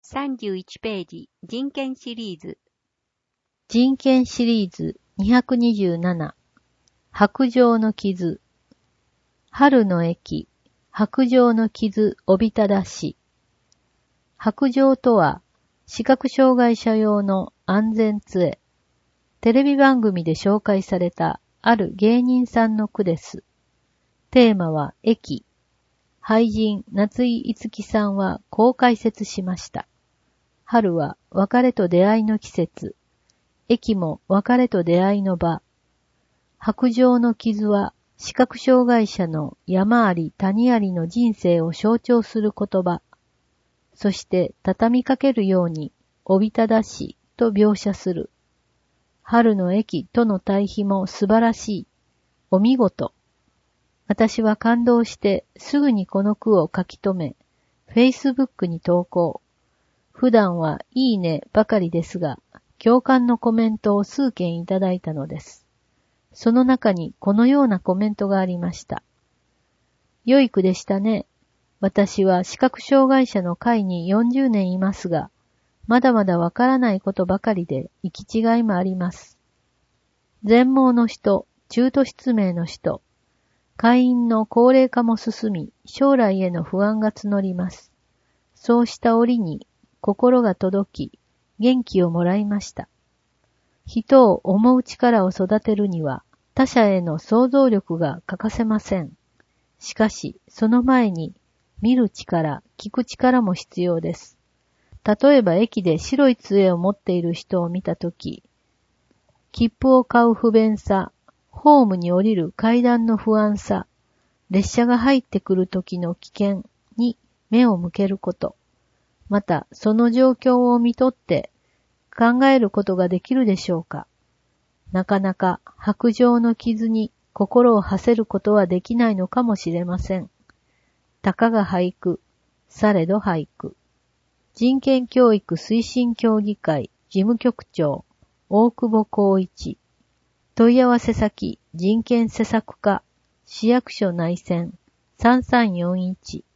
31ページ、人権シリーズ。 人権シリーズ227。白状の傷。春の駅、白状の傷おびただし。白状とは、視覚障害者用の安全杖。テレビ番組で紹介されたある芸人さんの句です。テーマは駅。俳人夏井いつきさんはこう解説しました。春は別れと出会いの季節。駅も別れと出会いの場。白状の傷は視覚障害者の山あり谷ありの人生を象徴する言葉。そして畳みかけるようにおびただしと描写する。春の駅との対比も素晴らしい。お見事。私は感動してすぐにこの句を書き留め、Facebook に投稿。普段はいいねばかりですが、共感のコメントを数件いただいたのです。その中にこのようなコメントがありました。良い句でしたね。私は視覚障害者の会に40年いますが、まだまだわからないことばかりで行き違いもあります。全盲の人、中途失明の人、会員の高齢化も進み、将来への不安が募ります。そうした折に心が届き、元気をもらいました。人を思う力を育てるには、他者への想像力が欠かせません。しかし、その前に、見る力、聞く力も必要です。例えば駅で白い杖を持っている人を見たとき、切符を買う不便さ、ホームに降りる階段の不安さ、列車が入ってくる時の危険に目を向けること。また、その状況を見とって考えることができるでしょうか。なかなか白状の傷に心を馳せることはできないのかもしれません。たかが俳句、されど俳句。人権教育推進協議会事務局長、大久保光一。問い合わせ先、人権施策課、市役所内線3341。